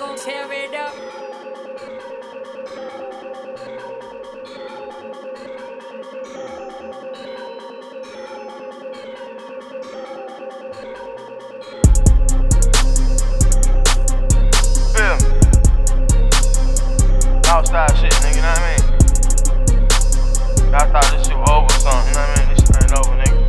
gon' tear it up. Feel me? Outside shit, nigga, you know what I mean? I thought this shit was over or something, you know what I mean? This shit ain't over, nigga.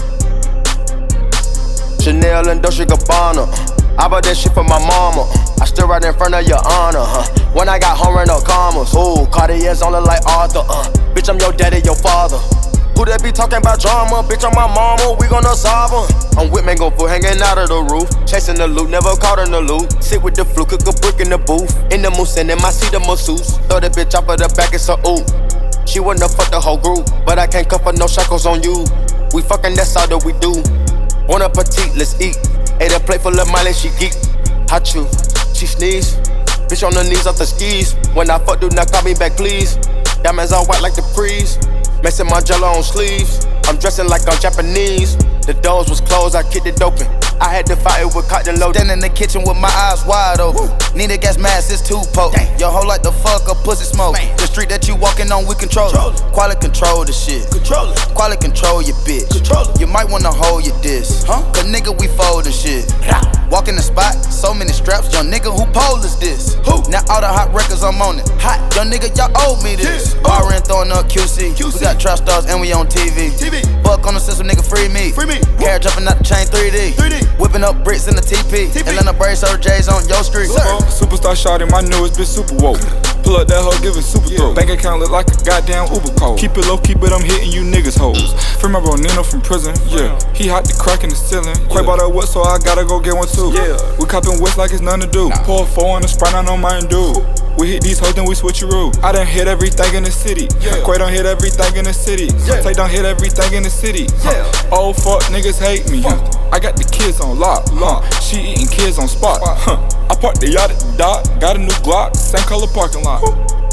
Chanel and Dolce Gabbana, I bought that shit for my mama. I stood right in front of your honor, when I got home, ran up commas. Ooh, Cartier's on it like Arthur, bitch, I'm your daddy, your father. Who that be talking about drama? Bitch, I'm my mama, we gonna solve her. I'm with mango food hanging out of the roof. Chasing the loot, never caught in the loop. Sit with the flu, cook a brick in the booth. In the moose and in my seat, the masseuse. Throw that bitch off of the back, it's a ooh. She wanna fuck the whole group, but I can't cuff her, no shackles on you. We fucking, that's all that we do. Bon appetit, let's eat. Ate a plate full of mileage, she geek. Hot chew, she sneeze. Bitch on the knees off the skis. When I fuck, do not call me back, please. Diamonds all white like the breeze. Messing my jello on sleeves. I'm dressing like I'm Japanese. The doors was closed, I kicked it open. I had to fight it with cotton loaded. Stand in the kitchen with my eyes wide open. Need a gas mask, it's too potent. Your hoe like the fuck, a pussy smoke. The street that you walking on, we control it. Quality control the shit. Quality control your bitch. You might wanna hold your diss. Cause nigga, we foldin' shit. Walk in the spot, so many straps. Young nigga, who pole is this? Now all the hot records, I'm on it. Young nigga, y'all owe me this. Barrin' throwing up QC. We got trap stars and we on TV. Buck on the system, nigga, free me. Carrot jumping out the chain 3D. Whipping up bricks in the TP. Atlanta Braves, Sir J's on your street. Superstar shot in my newest bitch, super woke. Pull up that hoe, give it super throat. Bank account look like a goddamn Uber code. Keep it low, keep it, I'm hitting you niggas hoes. Free my bro Nino from prison, yeah. He hot the crack in the ceiling. Quite bought a wood, so I gotta go get one too. We copping west like it's nothing to do. Pour a 4 on the Sprite, I know mine do. We hit these hoes, then we switcheroo. I done hit everything in the city. Quay done hit everything in the city. Tay done hit everything in the city. Old fuck niggas hate me. I got the kids on lock. She eating kids on spot. I parked the yacht at the dock. Got a new Glock, same color parking lot.